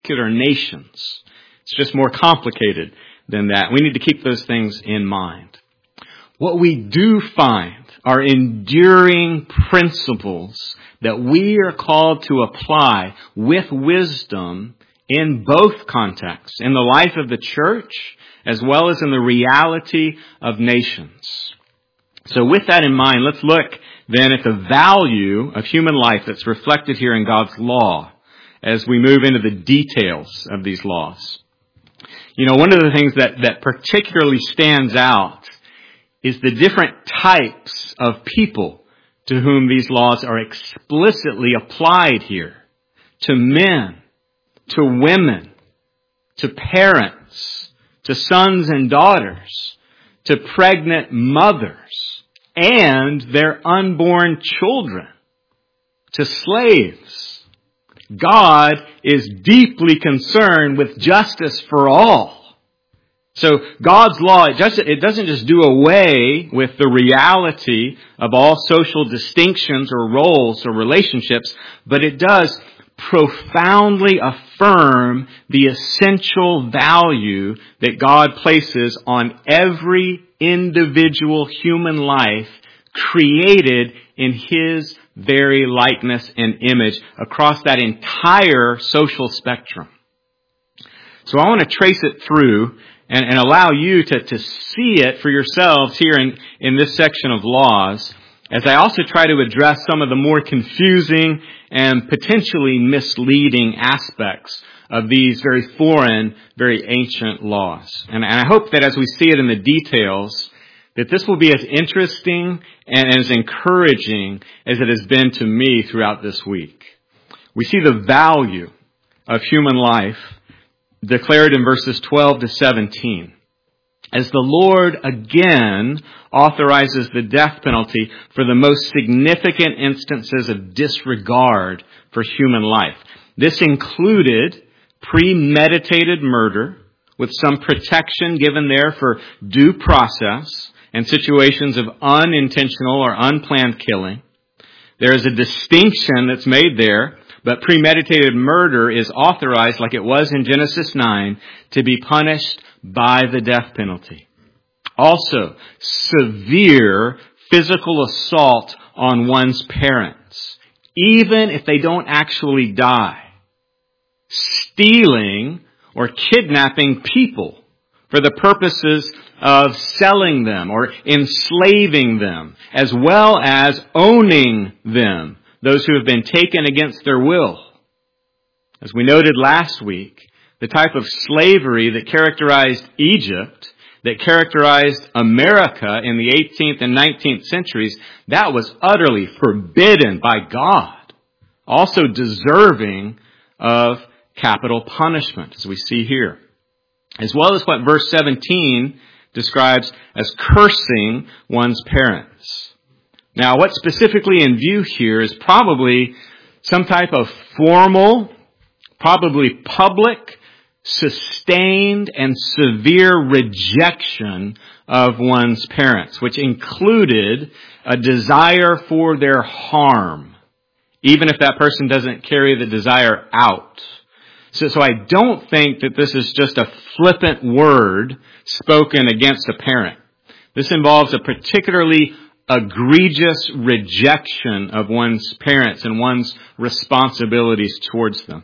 particular nations. It's just more complicated than that. We need to keep those things in mind. What we do find are enduring principles that we are called to apply with wisdom in both contexts, in the life of the church as well as in the reality of nations. So with that in mind, let's look then at the value of human life that's reflected here in God's law as we move into the details of these laws. You know, one of the things that particularly stands out is the different types of people to whom these laws are explicitly applied here. To men, to women, to parents, to sons and daughters, to pregnant mothers, and their unborn children, to slaves. God is deeply concerned with justice for all. So God's law, it doesn't just do away with the reality of all social distinctions or roles or relationships, but it does profoundly affirm the essential value that God places on every individual human life created in His very likeness and image across that entire social spectrum. So I want to trace it through and allow you to see it for yourselves here in this section of laws, as I also try to address some of the more confusing and potentially misleading aspects of these very foreign, very ancient laws. And I hope that as we see it in the details, that this will be as interesting and as encouraging as it has been to me throughout this week. We see the value of human life declared in verses 12 to 17. As the Lord again authorizes the death penalty for the most significant instances of disregard for human life. This included premeditated murder with some protection given there for due process and situations of unintentional or unplanned killing. There is a distinction that's made there, but premeditated murder is authorized, like it was in Genesis 9, to be punished by the death penalty. Also, severe physical assault on one's parents, even if they don't actually die. Stealing or kidnapping people for the purposes of selling them or enslaving them, as well as owning them, those who have been taken against their will. As we noted last week, the type of slavery that characterized Egypt, that characterized America in the 18th and 19th centuries, that was utterly forbidden by God. Also deserving of capital punishment, as we see here. As well as what verse 17 describes as cursing one's parents. Now, what's specifically in view here is probably some type of formal, probably public, sustained and severe rejection of one's parents, which included a desire for their harm, even if that person doesn't carry the desire out. So I don't think that this is just a flippant word spoken against a parent. This involves a particularly egregious rejection of one's parents and one's responsibilities towards them.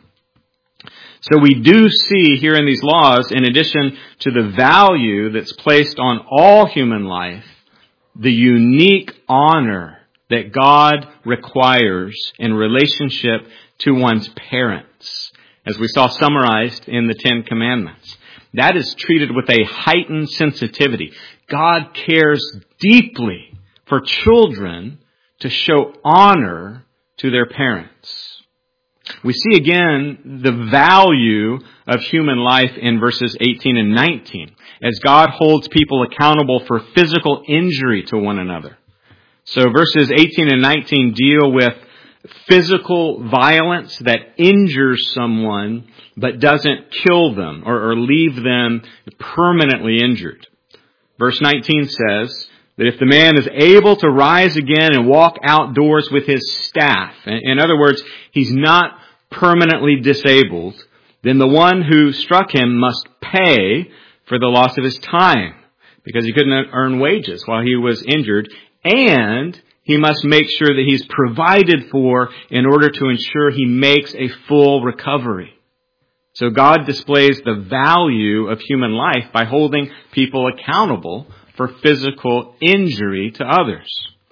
So we do see here in these laws, in addition to the value that's placed on all human life, the unique honor that God requires in relationship to one's parents, as we saw summarized in the Ten Commandments. That is treated with a heightened sensitivity. God cares deeply for children to show honor to their parents. We see again the value of human life in verses 18 and 19, as God holds people accountable for physical injury to one another. So verses 18 and 19 deal with physical violence that injures someone but doesn't kill them or leave them permanently injured. Verse 19 says that if the man is able to rise again and walk outdoors with his staff, in other words, he's not permanently disabled, then the one who struck him must pay for the loss of his time, because he couldn't earn wages while he was injured, and he must make sure that he's provided for in order to ensure he makes a full recovery. So God displays the value of human life by holding people accountable for physical injury to others.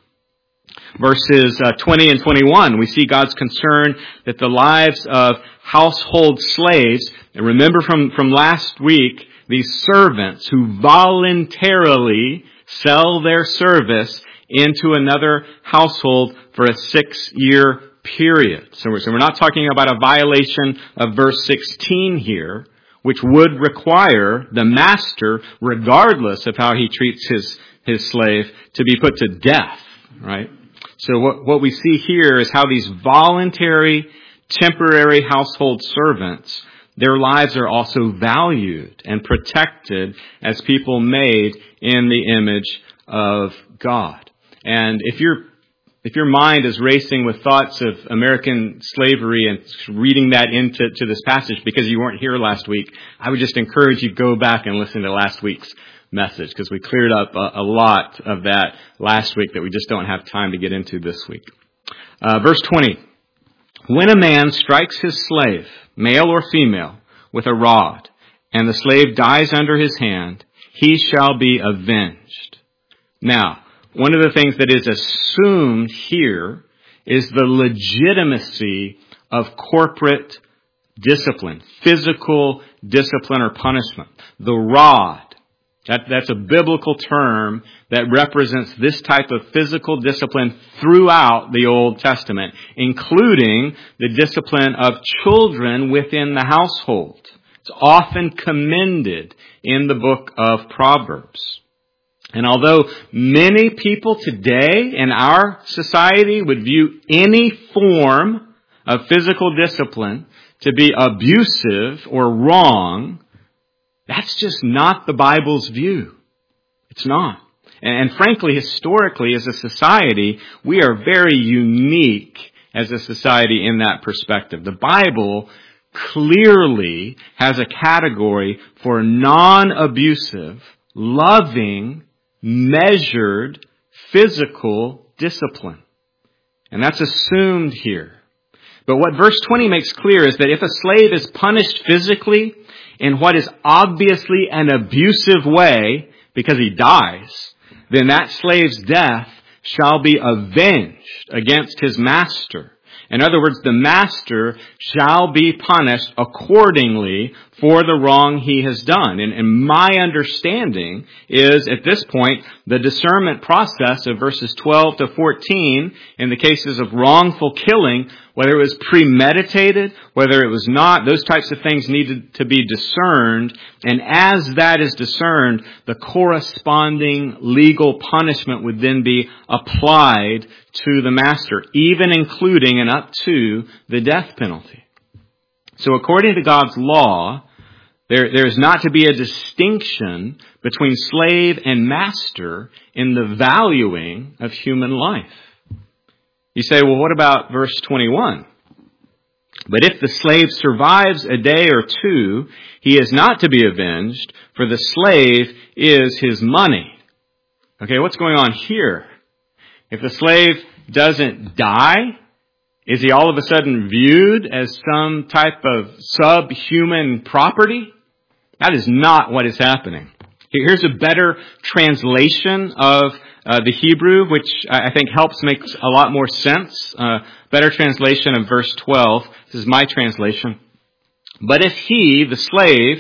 Verses 20 and 21, we see God's concern that the lives of household slaves, and remember from last week, these servants who voluntarily sell their service into another household for a 6-year period. So we're not talking about a violation of verse 16 here, which would require the master, regardless of how he treats his slave, to be put to death, right? So what we see here is how these voluntary, temporary household servants, their lives are also valued and protected as people made in the image of God. And if your mind is racing with thoughts of American slavery and reading that into this passage because you weren't here last week, I would just encourage you to go back and listen to last week's message, because we cleared up a lot of that last week that we just don't have time to get into this week. Verse 20. When a man strikes his slave, male or female, with a rod, and the slave dies under his hand, he shall be avenged. Now, one of the things that is assumed here is the legitimacy of corporate discipline, physical discipline or punishment. The rod, that's a biblical term that represents this type of physical discipline throughout the Old Testament, including the discipline of children within the household. It's often commended in the book of Proverbs. And although many people today in our society would view any form of physical discipline to be abusive or wrong, that's just not the Bible's view. It's not. And frankly, historically, as a society, we are very unique as a society in that perspective. The Bible clearly has a category for non-abusive, loving, measured, physical discipline. And that's assumed here. But what verse 20 makes clear is that if a slave is punished physically in what is obviously an abusive way because he dies, then that slave's death shall be avenged against his master. In other words, the master shall be punished accordingly for the wrong he has done. And my understanding is, at this point, the discernment process of verses 12 to 14, in the cases of wrongful killing, whether it was premeditated, whether it was not, those types of things needed to be discerned. And as that is discerned, the corresponding legal punishment would then be applied to the master, even including and up to the death penalty. So according to God's law, there is not to be a distinction between slave and master in the valuing of human life. You say, well, what about verse 21? But if the slave survives a day or two, he is not to be avenged, for the slave is his money. Okay, what's going on here? If the slave doesn't die, is he all of a sudden viewed as some type of subhuman property? That is not what is happening. Here's a better translation of the Hebrew, which I think helps make a lot more sense. Better translation of verse 12. This is my translation. But if he, the slave,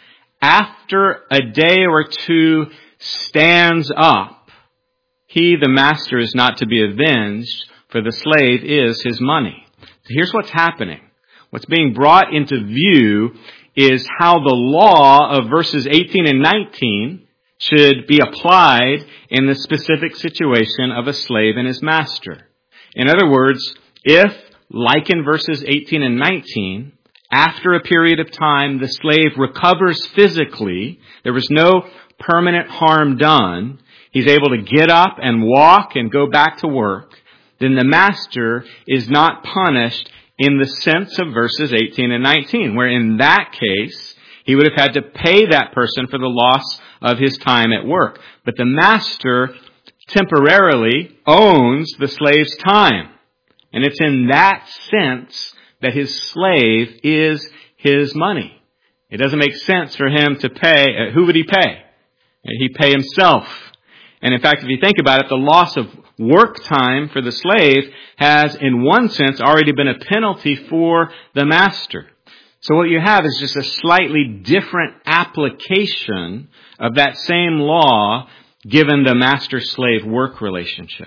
after a day or two stands up, he, the master, is not to be avenged, for the slave is his money. So here's what's happening. What's being brought into view is how the law of verses 18 and 19 should be applied in the specific situation of a slave and his master. In other words, if, like in verses 18 and 19, after a period of time the slave recovers physically, there was no permanent harm done, he's able to get up and walk and go back to work, then the master is not punished in the sense of verses 18 and 19, where in that case, he would have had to pay that person for the loss of his time at work. But the master temporarily owns the slave's time. And it's in that sense that his slave is his money. It doesn't make sense for him to pay. Who would he pay? He'd pay himself. And in fact, if you think about it, the loss of work time for the slave has, in one sense, already been a penalty for the master. So what you have is just a slightly different application of that same law given the master-slave work relationship.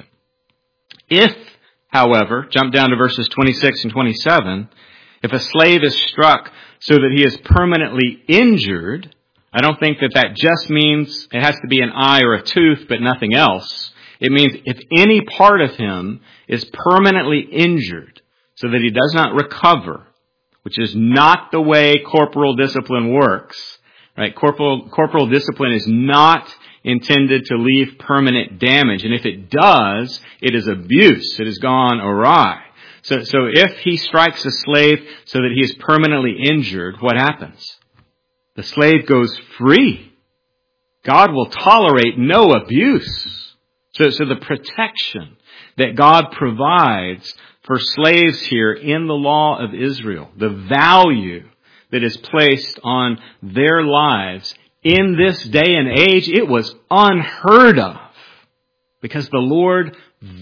If, however, jump down to verses 26 and 27, if a slave is struck so that he is permanently injured, I don't think that just means it has to be an eye or a tooth, but nothing else. It means if any part of him is permanently injured so that he does not recover, which is not the way corporal discipline works, right? Corporal discipline is not intended to leave permanent damage. And if it does, it is abuse. It has gone awry. So if he strikes a slave so that he is permanently injured, what happens? The slave goes free. God will tolerate no abuse. So the protection that God provides for slaves here in the law of Israel, the value that is placed on their lives in this day and age, it was unheard of because the Lord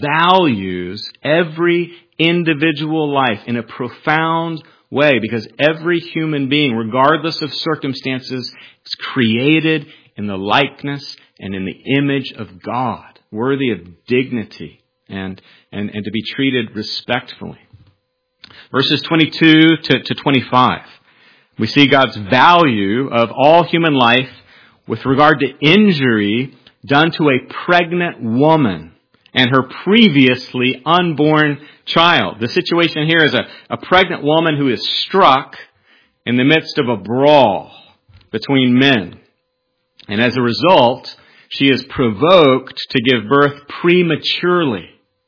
values every individual life in a profound way, because every human being, regardless of circumstances, is created in the likeness and in the image of God, worthy of dignity and to be treated respectfully. Verses 22 to 25. We see God's value of all human life with regard to injury done to a pregnant woman and her previously unborn child. The situation here is a pregnant woman who is struck in the midst of a brawl between men. And as a result, she is provoked to give birth prematurely.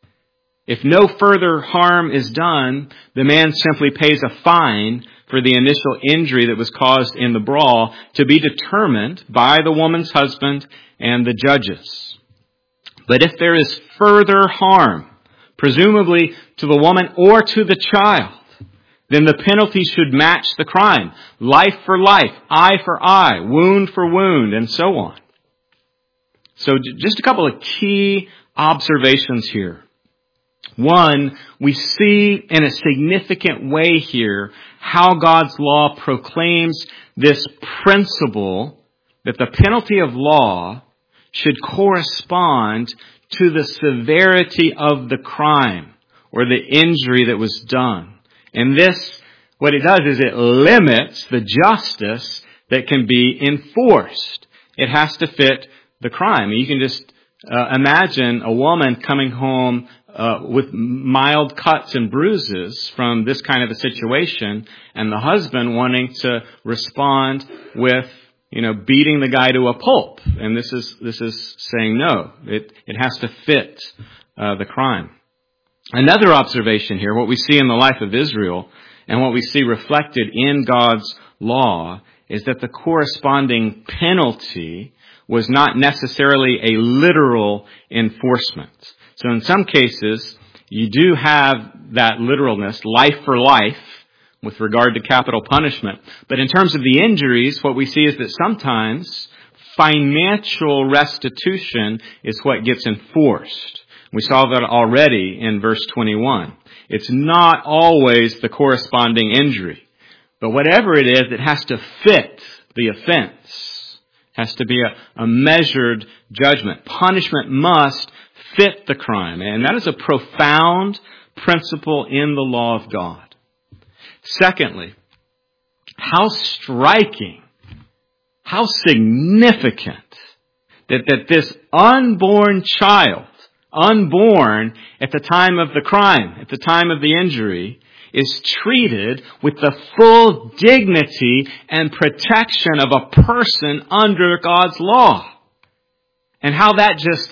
If no further harm is done, the man simply pays a fine for the initial injury that was caused in the brawl, to be determined by the woman's husband and the judges. But if there is further harm, presumably to the woman or to the child, then the penalty should match the crime. Life for life, eye for eye, wound for wound, and so on. So just a couple of key observations here. One, we see in a significant way here how God's law proclaims this principle that the penalty of law should correspond to the severity of the crime or the injury that was done. And this, what it does is it limits the justice that can be enforced. It has to fit the crime. You can just imagine a woman coming home with mild cuts and bruises from this kind of a situation, and the husband wanting to respond with, beating the guy to a pulp. And this is saying no. It has to fit the crime. Another observation here, what we see in the life of Israel and what we see reflected in God's law, is that the corresponding penalty was not necessarily a literal enforcement. So in some cases, you do have that literalness, life for life, with regard to capital punishment. But in terms of the injuries, what we see is that sometimes financial restitution is what gets enforced. We saw that already in verse 21. It's not always the corresponding injury. But whatever it is, it has to fit the offense. It has to be a measured judgment. Punishment must fit the crime. And that is a profound principle in the law of God. Secondly, how striking, how significant that this unborn child, unborn at the time of the crime, at the time of the injury, is treated with the full dignity and protection of a person under God's law. And how that just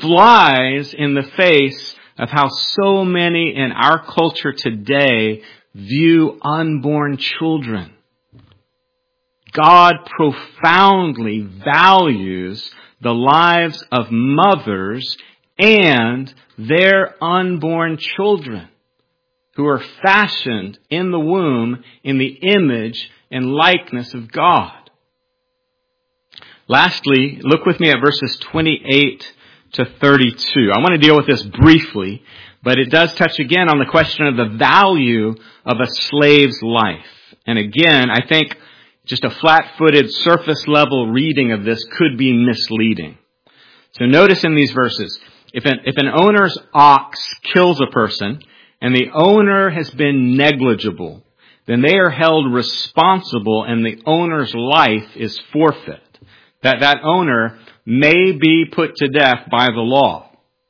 flies in the face of how so many in our culture today view unborn children. God profoundly values the lives of mothers and their unborn children who are fashioned in the womb in the image and likeness of God. Lastly, look with me at verses 28 to 32. I want to deal with this briefly, but it does touch again on the question of the value of a slave's life. And again, I think just a flat-footed, surface-level reading of this could be misleading. So notice in these verses, if an owner's ox kills a person and the owner has been negligible, then they are held responsible and the owner's life is forfeit. That owner may be put to death by the law.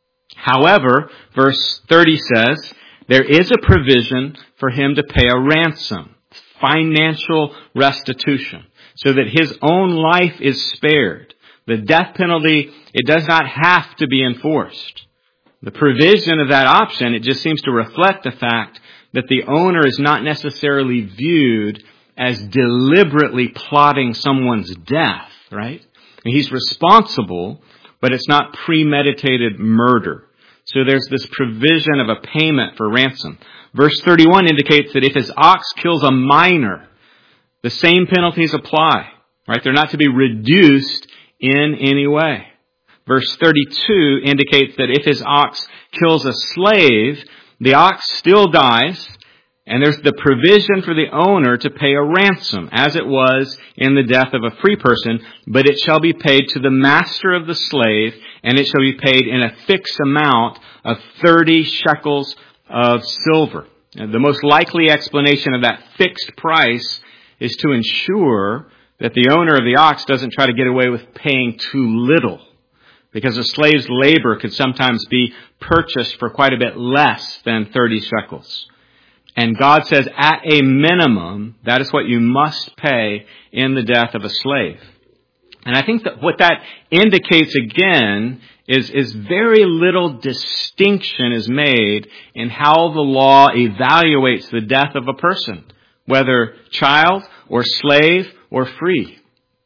However, verse 30 says, there is a provision for him to pay a ransom, financial restitution, so that his own life is spared. The death penalty, it does not have to be enforced. The provision of that option, it just seems to reflect the fact that the owner is not necessarily viewed as deliberately plotting someone's death, right? And he's responsible, but it's not premeditated murder. So there's this provision of a payment for ransom. Verse 31 indicates that if his ox kills a minor, the same penalties apply, right? They're not to be reduced in any way. Verse 32 indicates that if his ox kills a slave, the ox still dies, and there's the provision for the owner to pay a ransom, as it was in the death of a free person, but it shall be paid to the master of the slave, and it shall be paid in a fixed amount of 30 shekels of silver. And the most likely explanation of that fixed price is to ensure that the owner of the ox doesn't try to get away with paying too little, because a slave's labor could sometimes be purchased for quite a bit less than 30 shekels. And God says, at a minimum, that is what you must pay in the death of a slave. And I think that what that indicates again is very little distinction is made in how the law evaluates the death of a person, whether child or slave or free.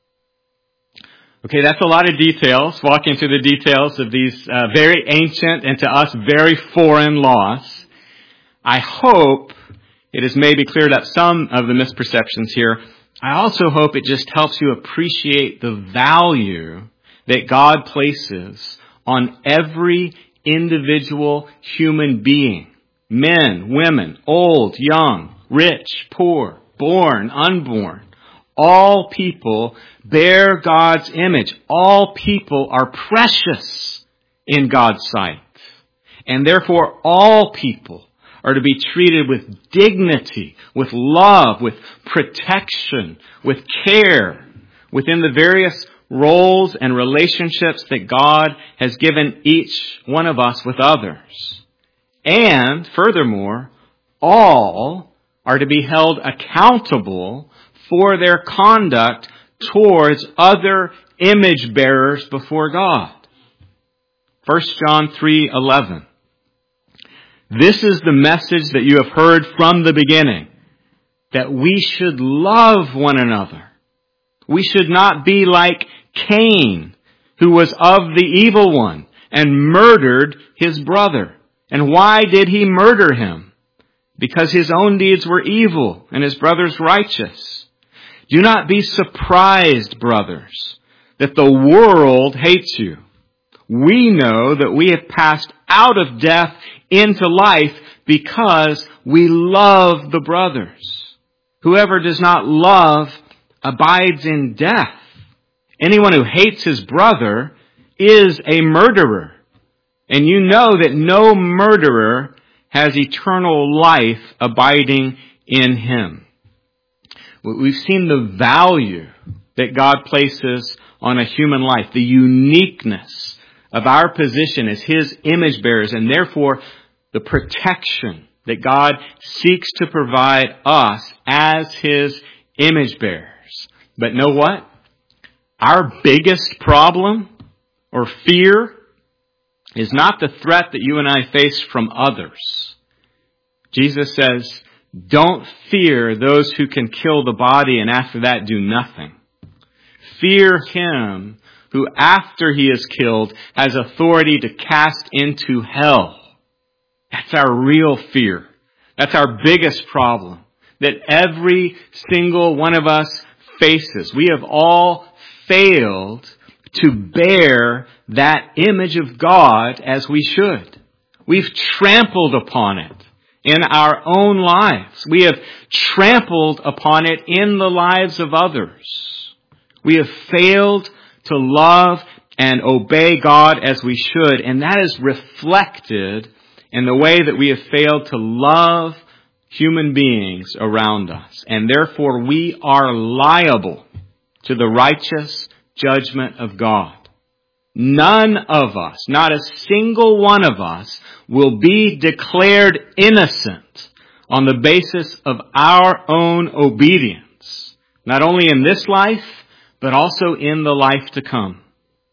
Okay, that's a lot of details, walking through the details of these very ancient and to us very foreign laws. I hope it has maybe cleared up some of the misperceptions here. I also hope it just helps you appreciate the value that God places on every individual human being. Men, women, old, young, rich, poor, born, unborn. All people bear God's image. All people are precious in God's sight. And therefore, all people are to be treated with dignity, with love, with protection, with care, within the various roles and relationships that God has given each one of us with others. And furthermore, all are to be held accountable for their conduct towards other image bearers before God. 1 John 3:11. This is the message that you have heard from the beginning, that we should love one another. We should not be like Cain, who was of the evil one and murdered his brother. And why did he murder him? Because his own deeds were evil and his brother's righteous. Do not be surprised, brothers, that the world hates you. We know that we have passed out of death into life because we love the brothers. Whoever does not love abides in death. Anyone who hates his brother is a murderer. And you know that no murderer has eternal life abiding in him. We've seen the value that God places on a human life, the uniqueness of our position as His image bearers, and therefore the protection that God seeks to provide us as His image bearers. But know what? Our biggest problem or fear is not the threat that you and I face from others. Jesus says Don't fear those who can kill the body and after that do nothing. Fear him who after he is killed has authority to cast into hell. That's our real fear. That's our biggest problem that every single one of us faces. We have all failed to bear that image of God as we should. We've trampled upon it in our own lives. We have trampled upon it in the lives of others. We have failed to love and obey God as we should, and that is reflected in the way that we have failed to love human beings around us. And therefore we are liable to the righteous judgment of God. None of us, not a single one of us, will be declared innocent on the basis of our own obedience, not only in this life, but also in the life to come.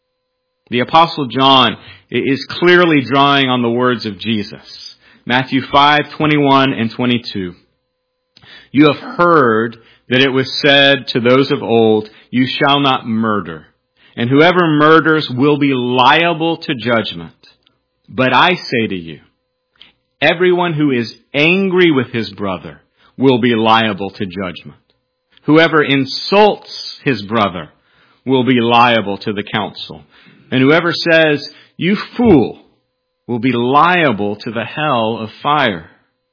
The Apostle John is clearly drawing on the words of Jesus. Matthew 5:21 and 22. You have heard that it was said to those of old, you shall not murder, and whoever murders will be liable to judgment. But I say to you, everyone who is angry with his brother will be liable to judgment. Whoever insults his brother will be liable to the council. And whoever says, you fool, will be liable to the hell of fire.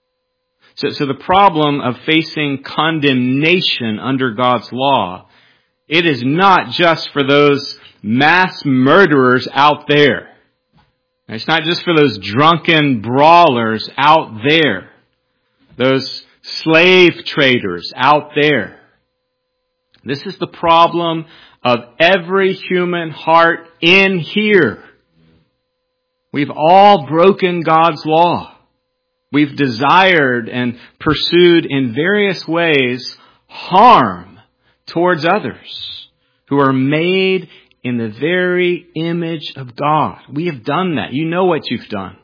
So the problem of facing condemnation under God's law, it is not just for those mass murderers out there. It's not just for those drunken brawlers out there, those slave traders out there. This is the problem of every human heart in here. We've all broken God's law. We've desired and pursued in various ways harm towards others who are made in the very image of God. We have done that. You know what you've done.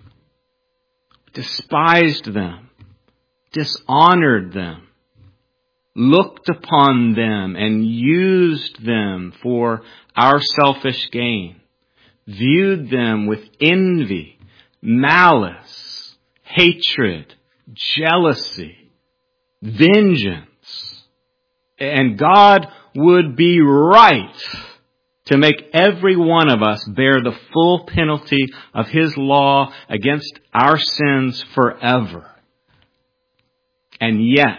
Despised them, dishonored them, looked upon them and used them for our selfish gain, viewed them with envy, malice, hatred, jealousy, vengeance. And God would be right to make every one of us bear the full penalty of His law against our sins forever. And yet,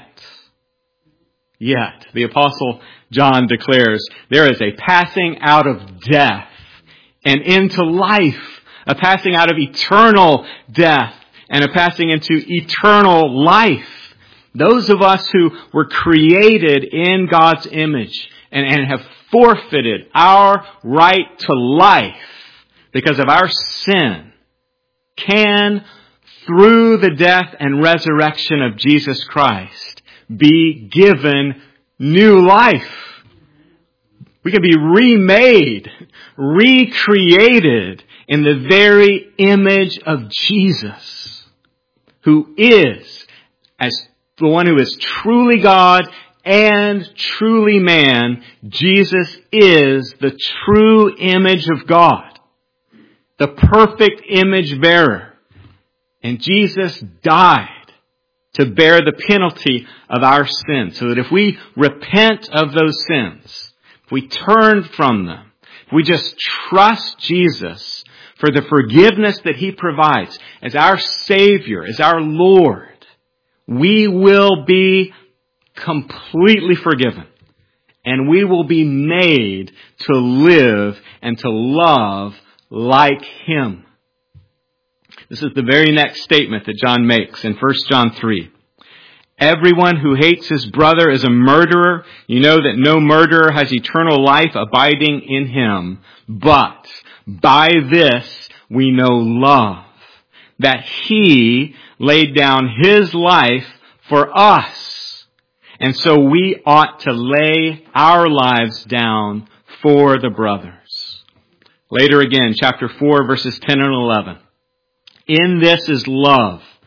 the Apostle John declares there is a passing out of death and into life, a passing out of eternal death and a passing into eternal life. Those of us who were created in God's image and have forfeited our right to life because of our sin can, through the death and resurrection of Jesus Christ, be given new life. We can be remade, recreated in the very image of Jesus, who is, as the one who is truly God and truly man. Jesus is the true image of God, the perfect image bearer. And Jesus died to bear the penalty of our sins, so that if we repent of those sins, if we turn from them, if we just trust Jesus for the forgiveness that He provides as our Savior, as our Lord, we will be completely forgiven. And we will be made to live and to love like Him. This is the very next statement that John makes in 1 John 3. Everyone who hates his brother is a murderer. You know that no murderer has eternal life abiding in him. But by this we know love, that He laid down His life for us. And so we ought to lay our lives down for the brothers. Later again, chapter 4, verses 10 and 11. In this is love,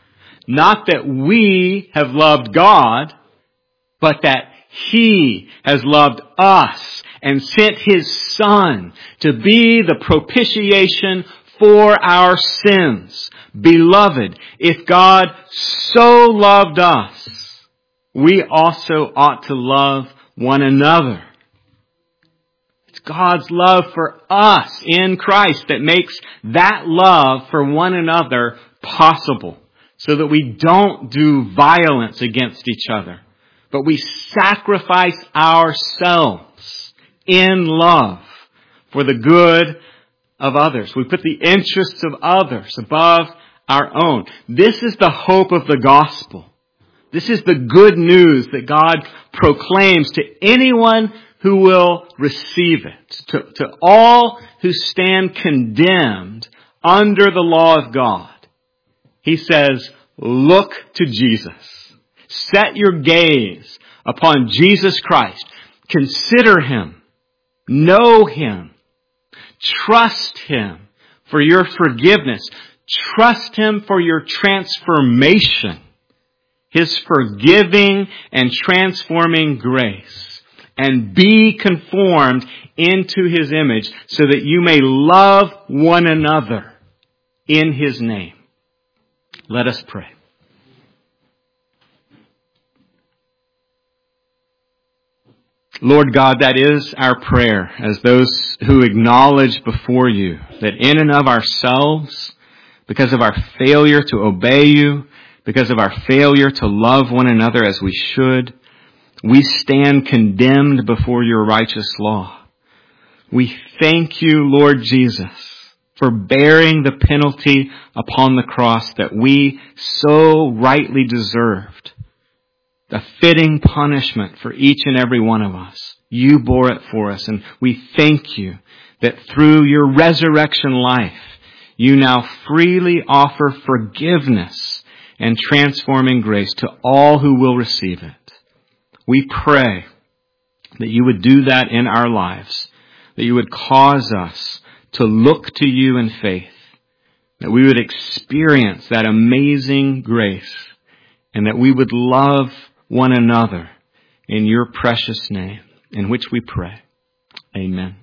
Not that we have loved God, but that He has loved us and sent His Son to be the propitiation for our sins. Beloved, if God so loved us, we also ought to love one another. It's God's love for us in Christ that makes that love for one another possible, so that we don't do violence against each other, but we sacrifice ourselves in love for the good of others. We put the interests of others above our own. This is the hope of the gospel. This is the good news that God proclaims to anyone who will receive it, to all who stand condemned under the law of God. He says, look to Jesus. Set your gaze upon Jesus Christ. Consider Him. Know Him. Trust Him for your forgiveness. Trust Him for your transformation. His forgiving and transforming grace. And be conformed into His image so that you may love one another in His name. Let us pray. Lord God, that is our prayer as those who acknowledge before You that in and of ourselves, because of our failure to obey You, because of our failure to love one another as we should, we stand condemned before Your righteous law. We thank You, Lord Jesus, for bearing the penalty upon the cross that we so rightly deserved. The fitting punishment for each and every one of us. You bore it for us, and we thank You that through Your resurrection life, You now freely offer forgiveness and transforming grace to all who will receive it. We pray that You would do that in our lives, that You would cause us to look to You in faith, that we would experience that amazing grace, and that we would love one another in Your precious name, in which we pray. Amen.